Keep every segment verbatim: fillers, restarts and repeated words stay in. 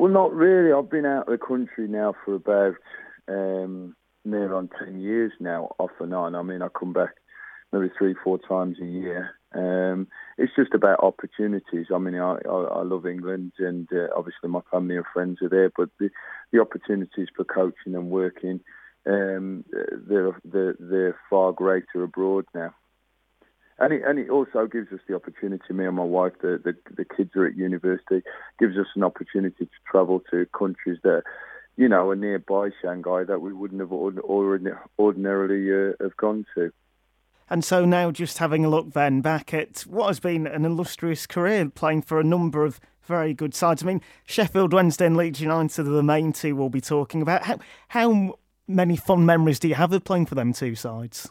Well, not really. I've been out of the country now for about um, near on ten years now, off and on. I mean, I come back maybe three, four times a year. Um, it's just about opportunities. I mean, I, I, I love England, and uh, obviously my family and friends are there, but the, the opportunities for coaching and working, um, they're, they're, they're far greater abroad now. And it, and it also gives us the opportunity, me and my wife, the, the, the kids are at university, gives us an opportunity to travel to countries that, you know, are nearby Shanghai that we wouldn't have ordin- ordinarily uh, have gone to. And so now just having a look then back at what has been an illustrious career, playing for a number of very good sides. I mean, Sheffield Wednesday and Leeds United are the main two we'll be talking about. How, how many fond memories do you have of playing for them two sides?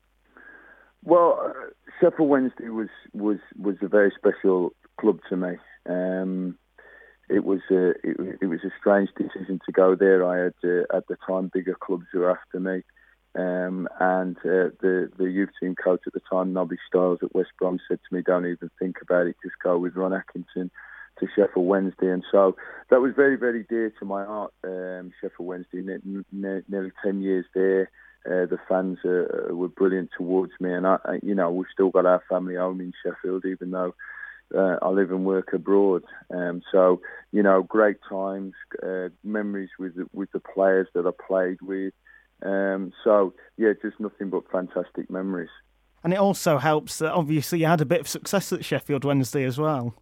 Well, uh, Sheffield Wednesday was, was, was a very special club to me. Um, it was a it, it was a strange decision to go there. I had uh, at the time bigger clubs who were after me, um, and uh, the the youth team coach at the time, Nobby Stiles at West Brom, said to me, "Don't even think about it. Just go with Ron Atkinson to Sheffield Wednesday." And so that was very very dear to my heart. Um, Sheffield Wednesday, ne- ne- nearly ten years there. Uh, the fans uh, were brilliant towards me, and I, I, you know, we've still got our family home in Sheffield, even though uh, I live and work abroad. Um, so, you know, great times, uh, memories with the, with the players that I played with. Um, so, yeah, just nothing but fantastic memories. And it also helps that obviously you had a bit of success at Sheffield Wednesday as well.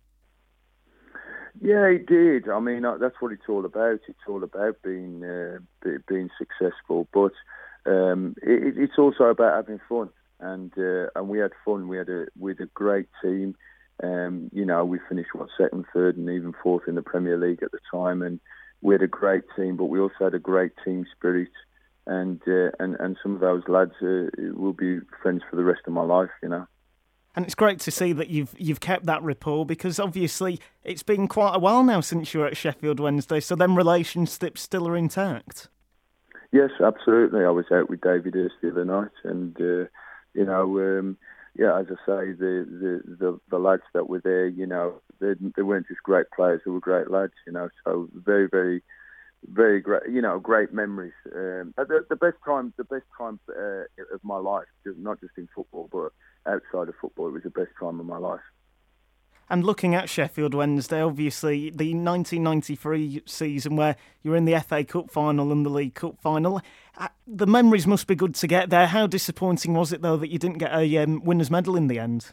Yeah, it did. I mean, that's what it's all about. It's all about being uh, being successful, but. Um, it, it's also about having fun, and uh, and we had fun. We had a with a great team. Um, you know, we finished what second, third, and even fourth in the Premier League at the time, and we had a great team. But we also had a great team spirit, and uh, and and some of those lads uh, will be friends for the rest of my life. You know. And it's great to see that you've you've kept that rapport, because obviously it's been quite a while now since you were at Sheffield Wednesday. So them relationships still are intact. Yes, absolutely. I was out with David Hurst the other night, and uh, you know, um, yeah, as I say, the, the, the, the lads that were there, you know, they, they weren't just great players; they were great lads, you know. So very, very, very great, you know, great memories. Um, the, the best time, the best time uh, of my life, not just in football, but outside of football, it was the best time of my life. And looking at Sheffield Wednesday, obviously the nineteen ninety-three season where you were in the F A Cup final and the League Cup final, the memories must be good to get there. How disappointing was it, though, that you didn't get a um, winner's medal in the end?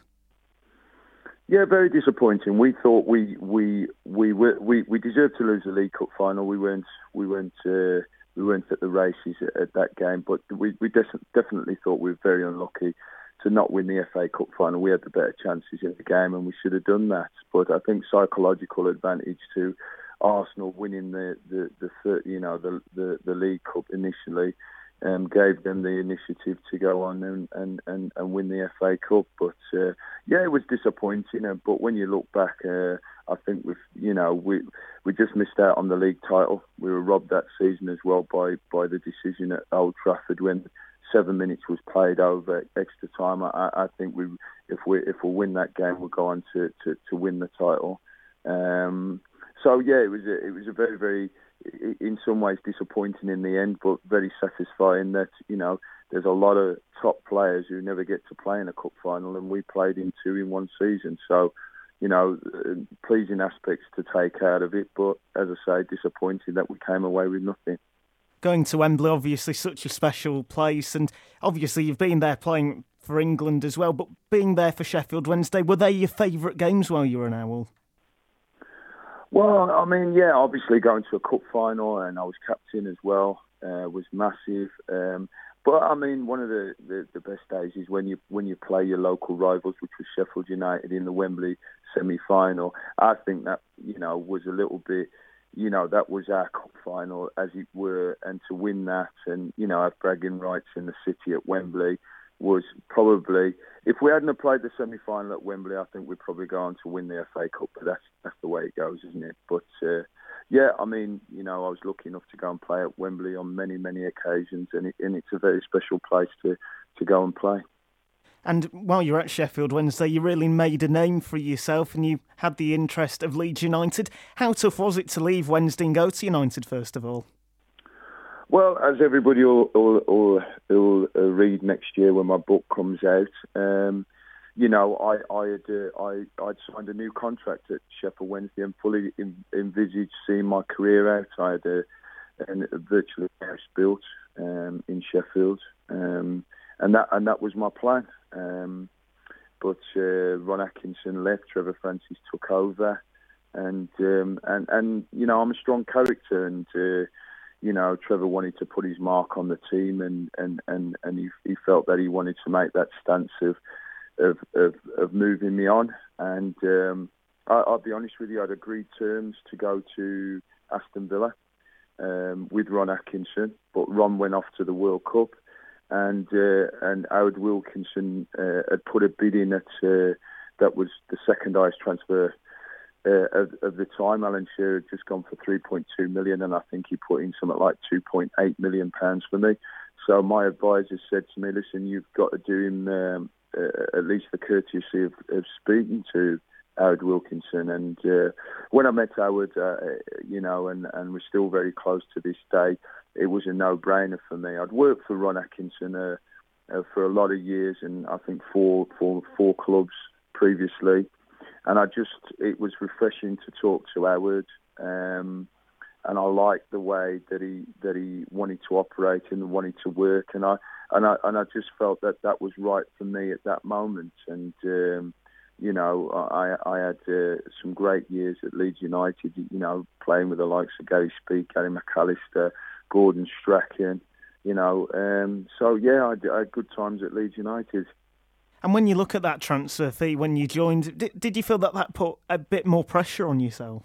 Yeah, very disappointing. We thought we we we were, we, we deserved to lose the League Cup final. We weren't we weren't uh, we weren't at the races at, at that game, but we we des- definitely thought we were very unlucky to not win the F A Cup final. We had the better chances in the game, and we should have done that. But I think psychological advantage to Arsenal winning the the, the you know the, the the League Cup initially um, gave them the initiative to go on and and, and, and win the F A Cup. But uh, yeah, it was disappointing. Uh, but when you look back, uh, I think we've you know we we just missed out on the league title. We were robbed that season as well by by the decision at Old Trafford when seven minutes was played over extra time. I, I think we, if we if we win that game, we'll go on to, to, to win the title. Um, so yeah, it was a, it was a very very, in some ways disappointing in the end, but very satisfying that you know there's a lot of top players who never get to play in a cup final, and we played in two in one season. So you know, pleasing aspects to take out of it, but as I say, disappointing that we came away with nothing. Going to Wembley, obviously such a special place, and obviously you've been there playing for England as well, but being there for Sheffield Wednesday, were they your favourite games while you were an Owl? Well, I mean, yeah, obviously going to a cup final, and I was captain as well, uh, was massive. Um, but I mean, one of the, the, the best days is when you when you play your local rivals, which was Sheffield United in the Wembley semi-final. I think that, you know, was a little bit, you know, that was our cup final, as it were, and to win that and, you know, have bragging rights in the city at Wembley was probably, if we hadn't have played the semi-final at Wembley, I think we'd probably go on to win the F A Cup, but that's that's the way it goes, isn't it? But, uh, yeah, I mean, you know, I was lucky enough to go and play at Wembley on many, many occasions, and, it, and it's a very special place to, to go and play. And while you're at Sheffield Wednesday, you really made a name for yourself and you had the interest of Leeds United. How tough was it to leave Wednesday and go to United, first of all? Well, as everybody will, will, will, will uh, read next year when my book comes out, um, you know, I I had uh, I I'd signed a new contract at Sheffield Wednesday and fully in, envisaged seeing my career out. I had a, a virtually house built um, in Sheffield, um, and that and that was my plan. Um, but uh, Ron Atkinson left, Trevor Francis took over, and um, and and you know, I'm a strong character, and uh, you know, Trevor wanted to put his mark on the team, and and and and he, he felt that he wanted to make that stance of. Of, of, of moving me on, and um, I, I'll be honest with you, I'd agreed terms to go to Aston Villa um, with Ron Atkinson, but Ron went off to the World Cup, and uh, and Howard Wilkinson uh, had put a bid in at uh, that was the second highest transfer uh, of, of the time. Alan Shearer had just gone for three point two million, and I think he put in something like two point eight million pounds for me. So my advisor said to me, "Listen, you've got to do him." Um, Uh, at least the courtesy of, of speaking to Howard Wilkinson. And uh, when I met Howard, uh, you know, and, and we're still very close to this day, it was a no-brainer for me. I'd worked for Ron Atkinson uh, uh, for a lot of years, and I think four, four, four clubs previously. And I just, it was refreshing to talk to Howard. Um, and I liked the way that he that he wanted to operate and wanted to work, and I and I and I just felt that that was right for me at that moment. And um, you know, I I had uh, some great years at Leeds United. You know, playing with the likes of Gary Speake, Gary McAllister, Gordon Strachan. You know, um, so yeah, I, I had good times at Leeds United. And when you look at that transfer fee when you joined, did, did you feel that that put a bit more pressure on yourself?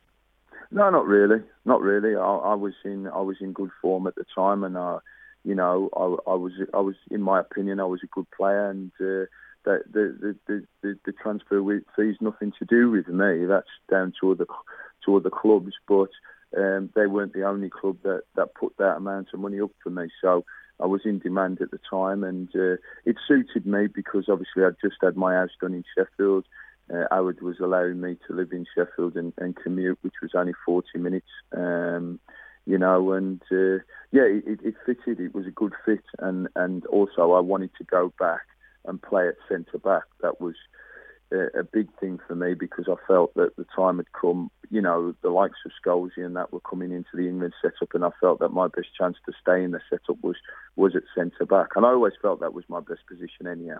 No, not really, not really. I, I was in, I was in good form at the time, and uh, you know, I, I was, I was, in my opinion, I was a good player, and uh, the, the, the, the, the transfer fee is nothing to do with me. That's down to other, to other clubs, but um, they weren't the only club that, that put that amount of money up for me. So I was in demand at the time, and uh, it suited me because obviously I'd just had my house done in Sheffield. Uh, Howard was allowing me to live in Sheffield and, and commute, which was only forty minutes, um, you know, and uh, yeah, it, it fitted. It was a good fit, and, and also I wanted to go back and play at centre back. That was a, a big thing for me because I felt that the time had come. You know, the likes of Scholesy and that were coming into the England setup, and I felt that my best chance to stay in the setup was was at centre back, and I always felt that was my best position anyhow.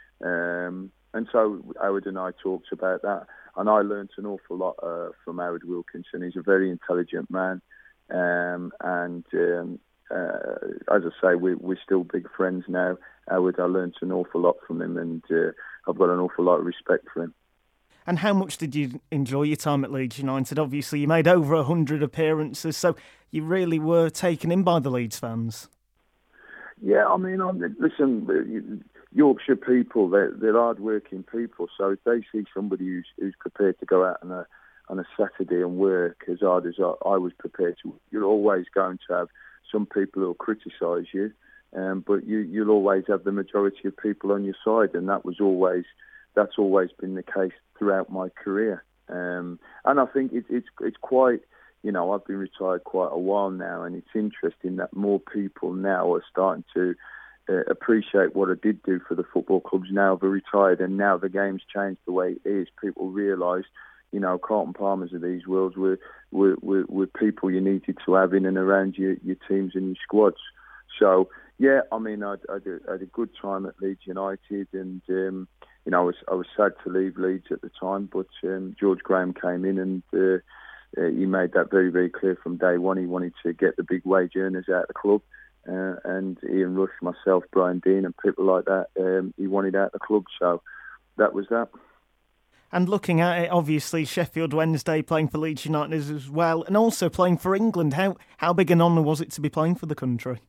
Um, And so Howard and I talked about that, and I learnt an awful lot uh, from Howard Wilkinson. He's a very intelligent man, um, and um, uh, as I say, we, we're still big friends now. Howard, I learnt an awful lot from him, and uh, I've got an awful lot of respect for him. And how much did you enjoy your time at Leeds United? Obviously, you made over one hundred appearances, so you really were taken in by the Leeds fans. Yeah, I mean, I'm, listen, Yorkshire people, they're, they're hard-working people, so if they see somebody who's, who's prepared to go out on a, on a Saturday and work as hard as I, I was prepared to, you're always going to have some people who'll criticise you, um, but you, you'll always have the majority of people on your side, and that was always, that's always been the case throughout my career. Um, and I think it, it's it's quite, you know, I've been retired quite a while now, and it's interesting that more people now are starting to uh, appreciate what I did do for the football clubs now they're retired, and now the game's changed the way it is. People realise, you know, Carlton Palmers of these worlds were, were, were, were people you needed to have in and around your, your teams and your squads. So, yeah, I mean, I, I, did, I had a good time at Leeds United, and, um, you know, I was, I was sad to leave Leeds at the time, but um, George Graham came in and uh, uh, he made that very, very clear from day one. He wanted to get the big wage earners out of the club, uh, and Ian Rush, myself, Brian Dean and people like that, um, he wanted out of the club, so that was that. And looking at it, obviously, Sheffield Wednesday playing for Leeds United as well, and also playing for England. How how big an honour was it to be playing for the country?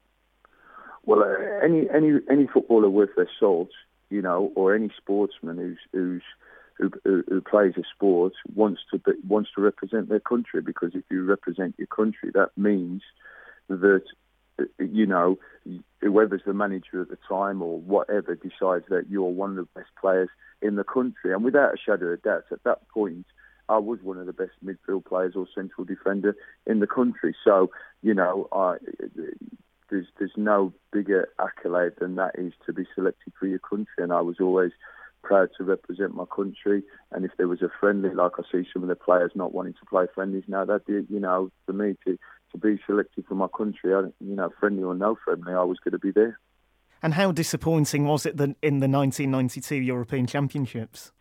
Well, uh, any any any footballer worth their salt, you know, or any sportsman who's who's who, who, who plays a sport wants to be, wants to represent their country, because if you represent your country, that means that you know, whoever's the manager at the time or whatever decides that you're one of the best players in the country. And without a shadow of doubt, at that point, I was one of the best midfield players or central defender in the country. So, you know, I, there's there's no bigger accolade than that is to be selected for your country. And I was always proud to represent my country. And if there was a friendly, like I see some of the players not wanting to play friendlies now, that you know, for me to, to be selected for my country, I, you know, friendly or no friendly, I was going to be there. And how disappointing was it that in the nineteen ninety-two European Championships?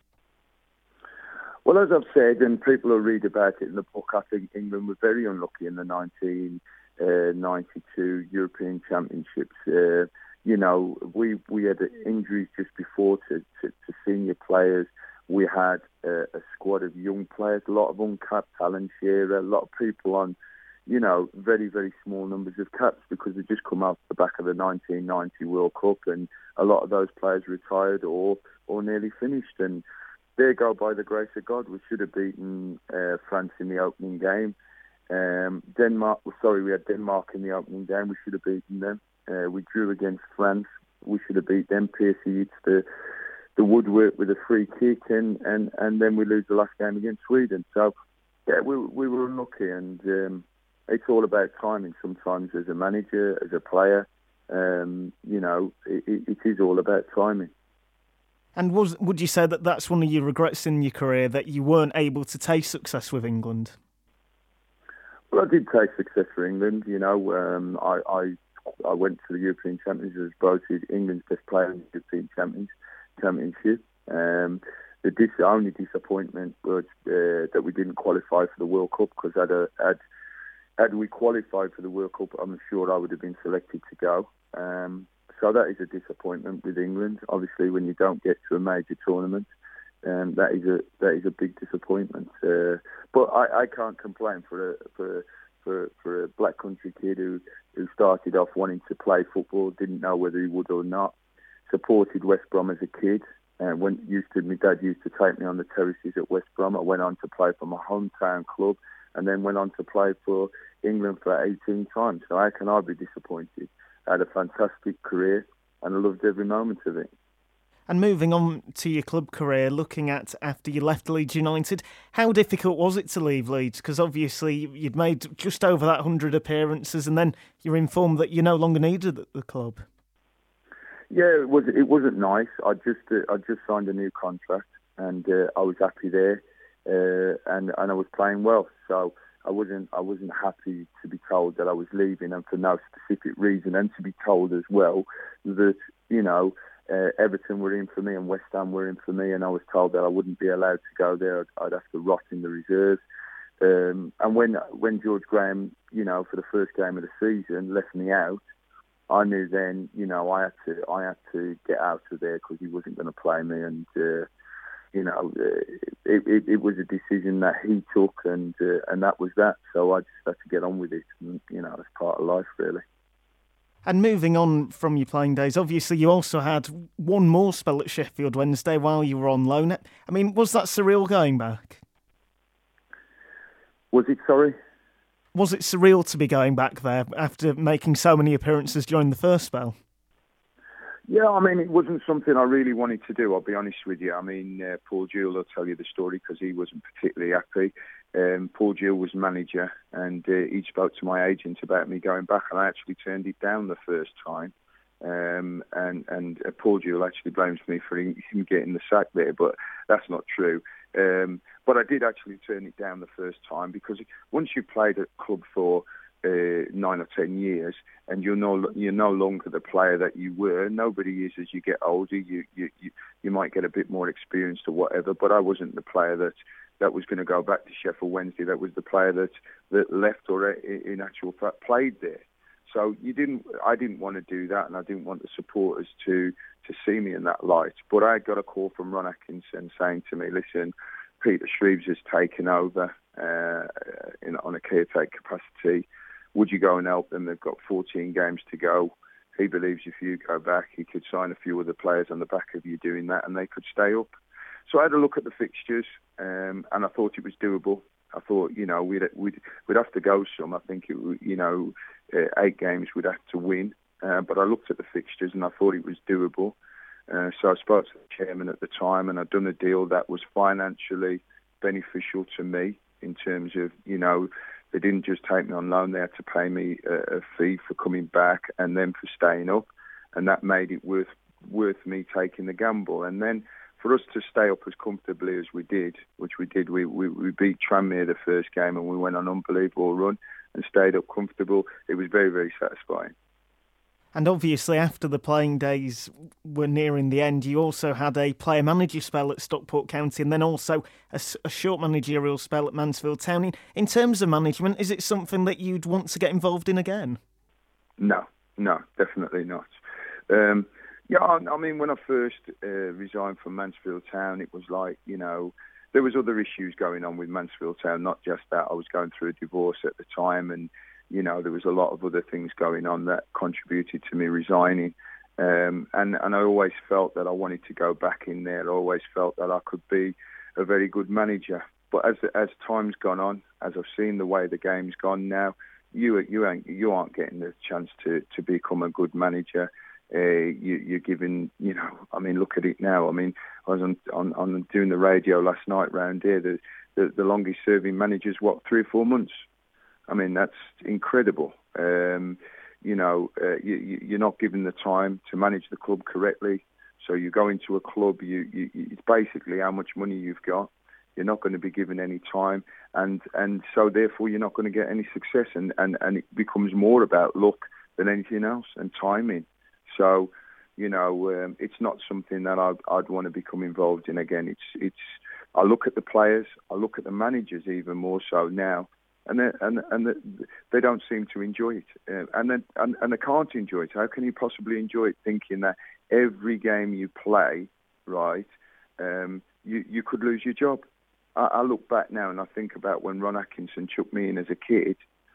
Well, as I've said, and people will read about it in the book, I think England were very unlucky in the nineteen ninety-two European Championships. Uh, you know, we we had injuries just before to, to, to senior players. We had uh, a squad of young players, a lot of uncapped talent here, a lot of people on, you know, very, very small numbers of caps because they just come out the back of the nineteen ninety World Cup, and a lot of those players retired or, or nearly finished. And there go, by the grace of God, we should have beaten uh, France in the opening game. Um, Denmark, well, sorry, we had Denmark in the opening game. We should have beaten them. Uh, we drew against France. We should have beat them. Piercy hits the, the woodwork with a free kick, and, and, and then we lose the last game against Sweden. So, yeah, we, we were unlucky, and um, it's all about timing sometimes as a manager, as a player. Um, you know, it, it is all about timing. And was would you say that that's one of your regrets in your career, that you weren't able to taste success with England? Well, I did taste success for England. You know, um, I, I I went to the European Championships as voted England's best player in the European Champions, Championship. Um, the dis- only disappointment was uh, that we didn't qualify for the World Cup, because had, a, had had we qualified for the World Cup, I'm sure I would have been selected to go. Um, So that is a disappointment with England. Obviously, when you don't get to a major tournament, um, that is a that is a big disappointment. Uh, but I, I can't complain for a for for for a black country kid who, who started off wanting to play football, didn't know whether he would or not. Supported West Brom as a kid, and when used to my dad used to take me on the terraces at West Brom. I went on to play for my hometown club, and then went on to play for England for eighteen times. So how can I be disappointed? I had a fantastic career, and I loved every moment of it. And moving on to your club career, looking at after you left Leeds United, how difficult was it to leave Leeds? Because obviously you'd made just over that one hundred appearances, and then you're informed that you're no longer needed at the club. Yeah, it was. It wasn't nice. I just uh, I just signed a new contract, and uh, I was happy there, uh, and and I was playing well. So I wasn't I wasn't happy to be told that I was leaving, and for no specific reason, and to be told as well that, you know, uh, Everton were in for me and West Ham were in for me, and I was told that I wouldn't be allowed to go there. I'd, I'd have to rot in the reserves. Um, and when when George Graham, you know, for the first game of the season, left me out, I knew then, you know, I had to I had to get out of there, because he wasn't going to play me, and uh, you know, it, it, it was a decision that he took, and uh, and that was that. So I just had to get on with it, and, you know, it's part of life, really. And moving on from your playing days, obviously you also had one more spell at Sheffield Wednesday while you were on loan. I mean, was that surreal going back? Was it, sorry? Was it surreal to be going back there after making so many appearances during the first spell? Yeah, I mean, it wasn't something I really wanted to do, I'll be honest with you. I mean, uh, Paul Jewell will tell you the story, because he wasn't particularly happy. Um, Paul Jewell was manager, and uh, he spoke to my agent about me going back, and I actually turned it down the first time. Um, and and uh, Paul Jewell actually blames me for him getting the sack there, but that's not true. Um, but I did actually turn it down the first time, because once you played at club for Uh, nine or ten years, and you're no you're no longer the player that you were. Nobody is as you get older. You you you, you might get a bit more experienced or whatever. But I wasn't the player that, that was going to go back to Sheffield Wednesday. That was the player that, that left or in actual fact played there. So you didn't. I didn't want to do that, and I didn't want the supporters to to see me in that light. But I got a call from Ron Atkinson saying to me, "Listen, Peter Shreeves has taken over uh, in, on a caretaker capacity. Would you go and help them? They've got fourteen games to go. He believes if you go back, he could sign a few other players on the back of you doing that, and they could stay up." So I had a look at the fixtures, um, and I thought it was doable. I thought, you know, we'd we'd we'd have to go some. I think it, you know, uh, eight games we'd have to win. Uh, but I looked at the fixtures and I thought it was doable. Uh, so I spoke to the chairman at the time, and I'd done a deal that was financially beneficial to me in terms of, you know, they didn't just take me on loan; they had to pay me a, a fee for coming back and then for staying up, and that made it worth worth me taking the gamble. And then for us to stay up as comfortably as we did, which we did, we we, we beat Tranmere the first game and we went on an unbelievable run and stayed up comfortable. It was very, very satisfying. And obviously, after the playing days were nearing the end, you also had a player-manager spell at Stockport County and then also a, a short managerial spell at Mansfield Town. In, in terms of management, is it something that you'd want to get involved in again? No, no, definitely not. Um, yeah, I, I mean, when I first uh, resigned from Mansfield Town, it was like, you know, there was other issues going on with Mansfield Town, not just that. I was going through a divorce at the time, and you know, there was a lot of other things going on that contributed to me resigning. Um, and, and I always felt that I wanted to go back in there. I always felt that I could be a very good manager. But as as time's gone on, as I've seen the way the game's gone now, you you ain't you aren't getting the chance to, to become a good manager. Uh, you, you're giving, you know, I mean, look at it now. I mean, I was on, on, on doing the radio last night round here. The, the, the longest serving manager's, what, three or four months? I mean, that's incredible. Um, you know, uh, you, you're not given the time to manage the club correctly. So you go into a club, you, you, it's basically how much money you've got. You're not going to be given any time. And, and so therefore you're not going to get any success. And, and, and it becomes more about luck than anything else and timing. So, you know, um, it's not something that I'd, I'd want to become involved in again. It's, it's. I look at the players, I look at the managers even more so now. And they, and and they don't seem to enjoy it, uh, and then and, and they can't enjoy it. How can you possibly enjoy it, thinking that every game you play, right, um, you you could lose your job? I, I look back now and I think about when Ron Atkinson chucked me in as a kid.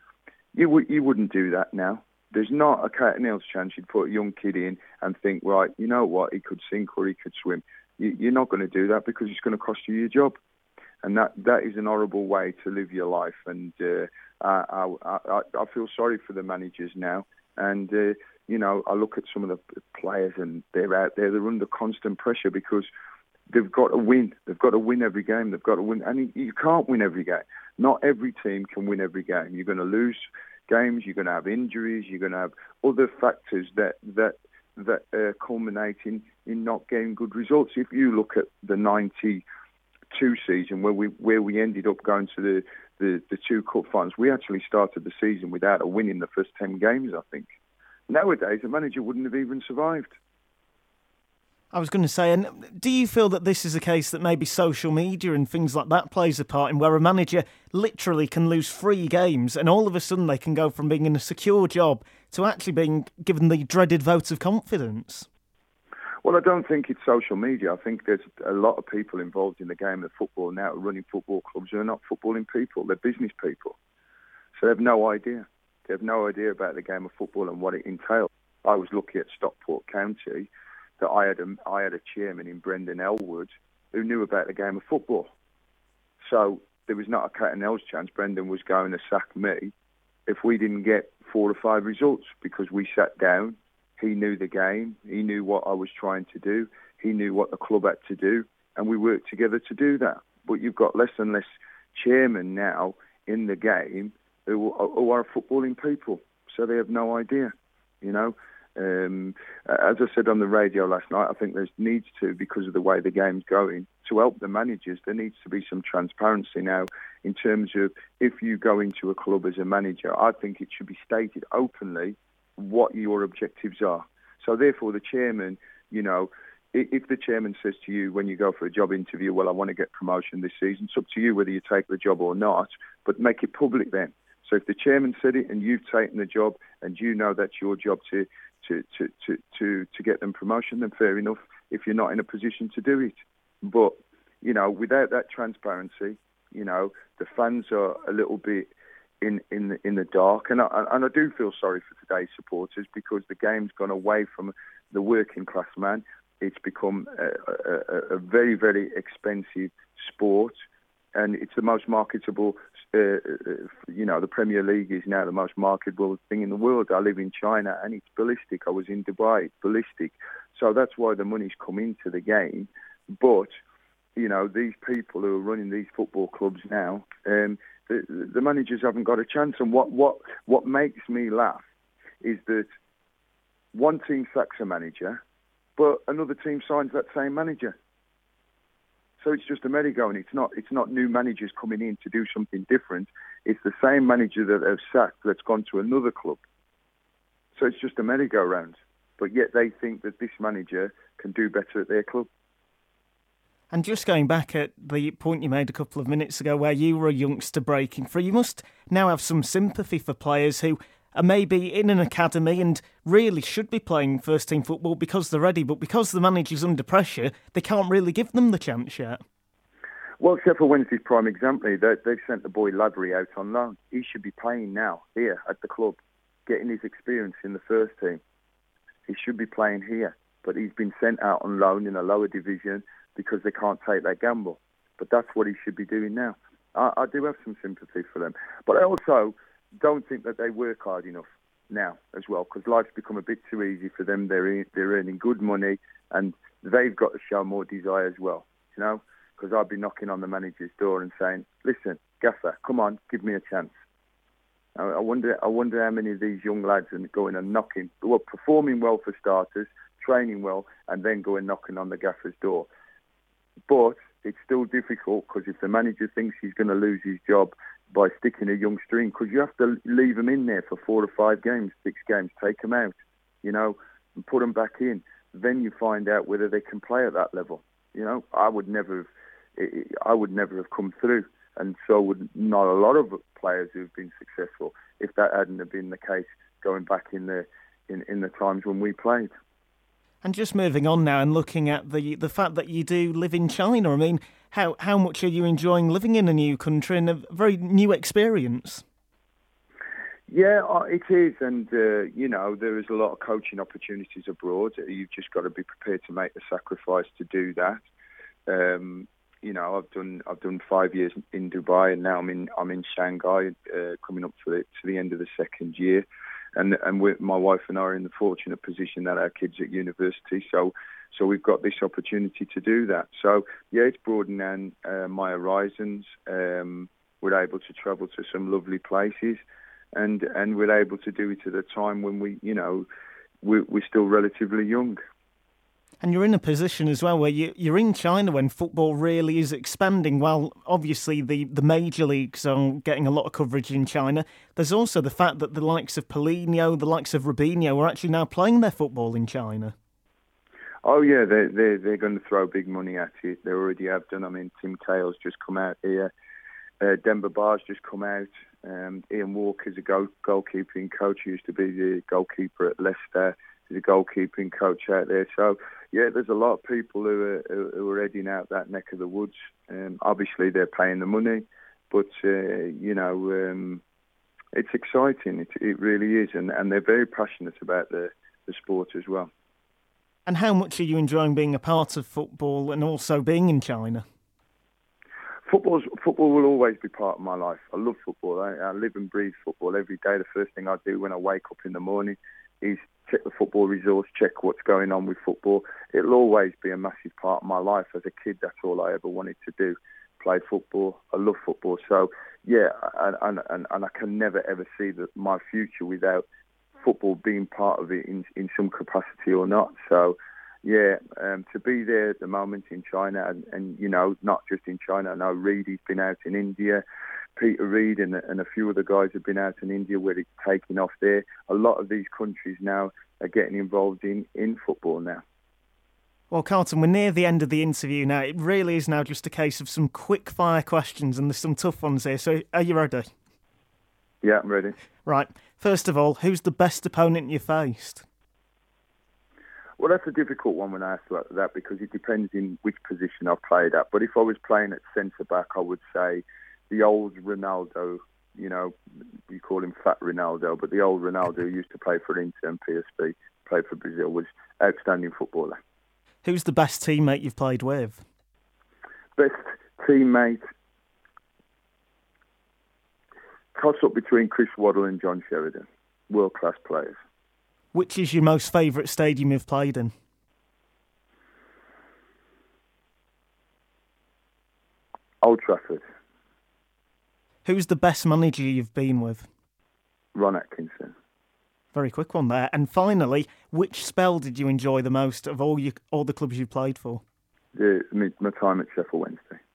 You would you wouldn't do that now. There's not a cat and else chance you'd put a young kid in and think, right, you know what, he could sink or he could swim. You, you're not going to do that because it's going to cost you your job. And that, that is an horrible way to live your life. And uh, I, I, I feel sorry for the managers now. And, uh, you know, I look at some of the players and they're out there, they're under constant pressure because they've got to win. They've got to win every game. They've got to win. And you can't win every game. Not every team can win every game. You're going to lose games. You're going to have injuries. You're going to have other factors that, that, that uh, culminate in, in not getting good results. If you look at the ninety two season where we where we ended up going to the, the, the two cup finals, we actually started the season without a win in the first ten games, I think. Nowadays, a manager wouldn't have even survived. I was going to say, and do you feel that this is a case that maybe social media and things like that plays a part in, where a manager literally can lose three games and all of a sudden they can go from being in a secure job to actually being given the dreaded vote of confidence? Well, I don't think it's social media. I think there's a lot of people involved in the game of football now running football clubs who are not footballing people. They're business people. So they have no idea. They have no idea about the game of football and what it entails. I was lucky at Stockport County that I had a, I had a chairman in Brendan Elwood who knew about the game of football. So there was not a cat and nose chance Brendan was going to sack me if we didn't get four or five results, because we sat down. He knew the game. He knew what I was trying to do. He knew what the club had to do. And we worked together to do that. But you've got less and less chairmen now in the game who are, who are footballing people. So they have no idea, you know. Um, as I said on the radio last night, I think there needs to, because of the way the game's going, to help the managers, there needs to be some transparency now in terms of if you go into a club as a manager, I think it should be stated openly what your objectives are. So therefore the chairman, you know, if the chairman says to you when you go for a job interview, well, I want to get promotion this season, it's up to you whether you take the job or not, but make it public then. So if the chairman said it and you've taken the job and you know that's your job to to, to, to, to, to get them promotion, then fair enough if you're not in a position to do it. But, you know, without that transparency, you know, the fans are a little bit in in the, in the dark, and I, and I do feel sorry for today's supporters because the game's gone away from the working class man. It's become a, a, a very, very expensive sport, and it's the most marketable. Uh, you know, the Premier League is now the most marketable thing in the world. I live in China, and it's ballistic. I was in Dubai, it's ballistic. So that's why the money's come into the game. But you know, these people who are running these football clubs now, um, the, the managers haven't got a chance. And what what what makes me laugh is that one team sacks a manager, but another team signs that same manager. So it's just a merry-go-round. It's not, it's not new managers coming in to do something different. It's the same manager that have sacked that's gone to another club. So it's just a merry-go-round. But yet they think that this manager can do better at their club. And just going back at the point you made a couple of minutes ago where you were a youngster breaking free, you must now have some sympathy for players who are maybe in an academy and really should be playing first-team football because they're ready, but because the manager's under pressure, they can't really give them the chance yet. Well, Sheffield Wednesday's prime example, they, they've sent the boy Lavery out on loan. He should be playing now, here, at the club, getting his experience in the first team. He should be playing here, but he's been sent out on loan in a lower division because they can't take that gamble. But that's what he should be doing now. I, I do have some sympathy for them. But I also don't think that they work hard enough now as well, because life's become a bit too easy for them. They're they're earning good money, and they've got to show more desire as well, you know, because I'd be knocking on the manager's door and saying, listen, Gaffer, come on, give me a chance. I, I wonder I wonder how many of these young lads are going and knocking, well, performing well for starters, training well, and then going knocking on the Gaffer's door. But it's still difficult, because if the manager thinks he's going to lose his job by sticking a youngster in, because you have to leave them in there for four or five games, six games, take them out, you know, and put them back in. Then you find out whether they can play at that level. You know, I would never have, I would never have come through, and so would not a lot of players who've been successful if that hadn't have been the case going back in the in, in the times when we played. And just moving on now and looking at the the fact that you do live in China, I mean, how, how much are you enjoying living in a new country and a very new experience? Yeah, it is. And, uh, you know, there is a lot of coaching opportunities abroad. You've just got to be prepared to make the sacrifice to do that. Um, you know, I've done I've done five years in Dubai, and now I'm in I'm in Shanghai, uh, coming up to the, to the end of the second year. And and we're, my wife and I are in the fortunate position that our kids are at university, so so we've got this opportunity to do that. So yeah, it's broadening uh, my horizons. Um, we're able to travel to some lovely places, and and we're able to do it at a time when we, you know, we're, we're still relatively young. And you're in a position as well where you, you're in China when football really is expanding. While obviously the, the major leagues are getting a lot of coverage in China, there's also the fact that the likes of Paulinho, the likes of Robinho are actually now playing their football in China. Oh yeah, they're, they're, they're going to throw big money at it. They already have done. I mean, Tim Cahill's just come out here. Uh, Demba Ba's just come out. Um, Ian Walker's a goal, goalkeeping coach. He used to be the goalkeeper at Leicester. He's a goalkeeping coach out there. So, yeah, there's a lot of people who are, who are heading out that neck of the woods. Um, obviously, they're paying the money, but, uh, you know, um, it's exciting. It, it really is. And, and they're very passionate about the, the sport as well. And how much are you enjoying being a part of football and also being in China? Football's, football will always be part of my life. I love football. I, I live and breathe football every day. The first thing I do when I wake up in the morning is check the football results, check what's going on with football. It'll always be a massive part of my life. As a kid, that's all I ever wanted to do, play football. I love football. So, yeah, and, and, and I can never, ever see that my future without football being part of it in, in some capacity or not. So, yeah, um, to be there at the moment in China, and, and, you know, not just in China. I know Reedy's been out in India. Peter Reid and, and a few other guys have been out in India where it's taking off there. A lot of these countries now are getting involved in, in football now. Well, Carlton, we're near the end of the interview now. It really is now just a case of some quick-fire questions, and there's some tough ones here. So are you ready? Yeah, I'm ready. Right. First of all, who's the best opponent you faced? Well, that's a difficult one when I ask about that, because it depends in which position I've played at. But if I was playing at centre-back, I would say the old Ronaldo, you know, you call him Fat Ronaldo, but the old Ronaldo who used to play for Inter and P S V, played for Brazil, was outstanding footballer. Who's the best teammate you've played with? Best teammate, toss-up between Chris Waddle and John Sheridan. World-class players. Which is your most favourite stadium you've played in? Old Trafford. Who's the best manager you've been with? Ron Atkinson. Very quick one there. And finally, which spell did you enjoy the most of all you, all the clubs you played for? The, my, my time at Sheffield Wednesday.